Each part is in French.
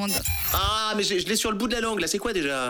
monde. Ah, mais je l'ai sur le bout de la langue, là, c'est quoi déjà?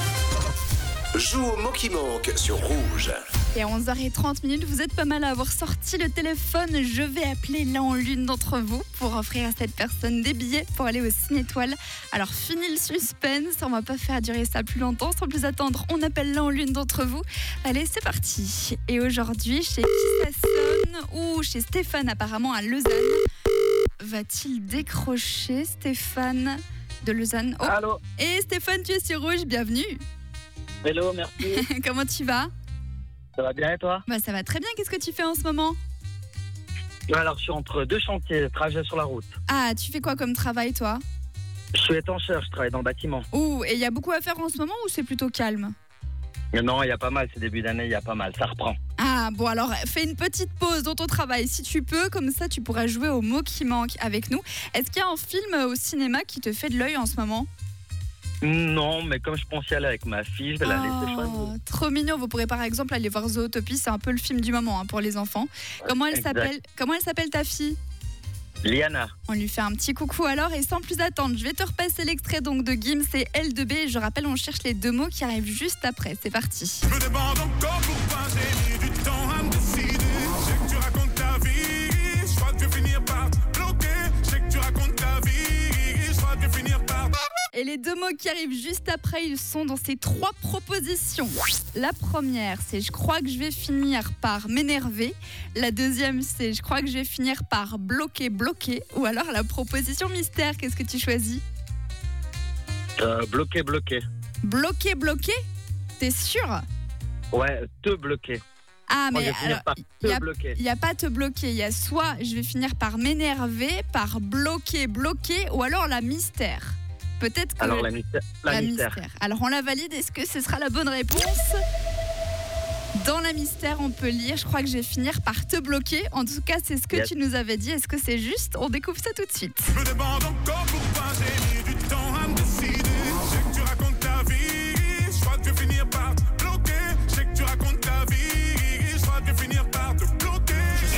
Joue au mot qui manque sur Rouge. Et à 11h30, vous êtes pas mal à avoir sorti le téléphone. Je vais appeler l'un ou l'une d'entre vous pour offrir à cette personne des billets pour aller au Ciné-Étoile. Alors fini le suspense, on va pas faire durer ça plus longtemps. Sans plus attendre, on appelle l'un ou l'une d'entre vous. Allez, c'est parti. Et aujourd'hui, chez qui ça sonne? Ou chez Stéphane apparemment à Lausanne. Va-t-il décrocher, Stéphane de Lausanne? Oh. Allô. Et Stéphane, tu es sur Rouge, bienvenue. Hello, merci. Comment tu vas? Ça va bien et toi? Bah, ça va très bien, qu'est-ce que tu fais en ce moment? Alors, je suis entre deux chantiers, trajet sur la route. Ah, tu fais quoi comme travail, toi? Je suis étancheur, je travaille dans le bâtiment. Ouh, et il y a beaucoup à faire en ce moment ou c'est plutôt calme? Mais non, il y a pas mal, c'est début d'année, il y a pas mal, ça reprend. Ah, bon, alors fais une petite pause dans ton travail si tu peux, comme ça tu pourras jouer au mot qui manque avec nous. Est-ce qu'il y a un film au cinéma qui te fait de l'œil en ce moment? Non, mais comme je pense y aller avec ma fille, je vais la laisser choisir. Trop mignon, vous pourrez par exemple aller voir Zootopie, c'est un peu le film du moment pour les enfants. Comment elle s'appelle ta fille? Liana. On lui fait un petit coucou alors et sans plus attendre, je vais te repasser l'extrait donc de Gims et L2B. Je rappelle, on cherche les deux mots qui arrivent juste après. C'est parti. Je me demande encore pourquoi j'ai mis du temps à me décider. Je sais que tu racontes ta vie, je crois que je vais finir par te bloquer. Je sais que tu racontes ta vie, je crois que je vais finir par... Et les deux mots qui arrivent juste après, ils sont dans ces trois propositions. La première, c'est je crois que je vais finir par m'énerver. La deuxième, c'est je crois que je vais finir par bloquer. Ou alors la proposition mystère, qu'est-ce que tu choisis? Bloquer. Bloquer? T'es sûr? Ouais, te bloquer. Ah, Moi, mais je vais finir par te bloquer. Il n'y a pas te bloquer, il y a soit je vais finir par m'énerver, par bloquer, ou alors la mystère. Peut-être que... Alors la mystère. Alors on la valide, est-ce que ce sera la bonne réponse? Dans la mystère, on peut lire je crois que je vais finir par te bloquer. En tout cas, c'est ce que tu nous avais dit. Est-ce que c'est juste? On découvre ça tout de suite. Je me demande encore pourquoi j'ai mis du temps à me décider. Je sais que tu racontes ta vie, je crois que je vais finir par te bloquer. Je sais que tu racontes ta vie, je crois que je vais finir par te bloquer.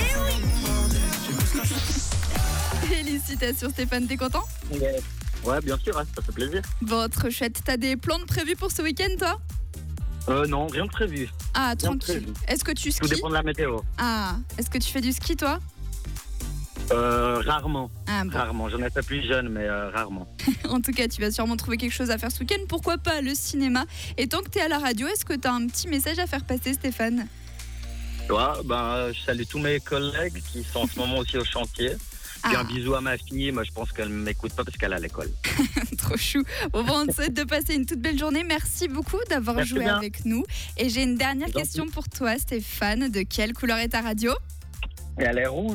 Félicitations Stéphane, t'es content? Ouais, bien sûr, ça fait plaisir. Bon, trop chouette. T'as des plans de prévus pour ce week-end, toi? Non, rien de prévu. Ah, Rien de tranquille. prévu. Est-ce que tu Tout skis? dépend de la météo. Ah, est-ce que tu fais du ski, toi? Rarement. Ah, bon. Rarement. J'en ai fait plus jeune, mais rarement. En tout cas, tu vas sûrement trouver quelque chose à faire ce week-end. Pourquoi pas le cinéma? Et tant que t'es à la radio, est-ce que t'as un petit message à faire passer, Stéphane? Ouais, je salue tous mes collègues qui sont en ce moment aussi au chantier. Puis un bisou à ma fille, moi je pense qu'elle ne m'écoute pas parce qu'elle est à l'école. Trop chou. Bon, on te souhaite de passer une toute belle journée. Merci beaucoup d'avoir Merci joué bien. avec nous. Et j'ai une dernière question pour toi, Stéphane. De quelle couleur est ta radio? Et elle est rouge.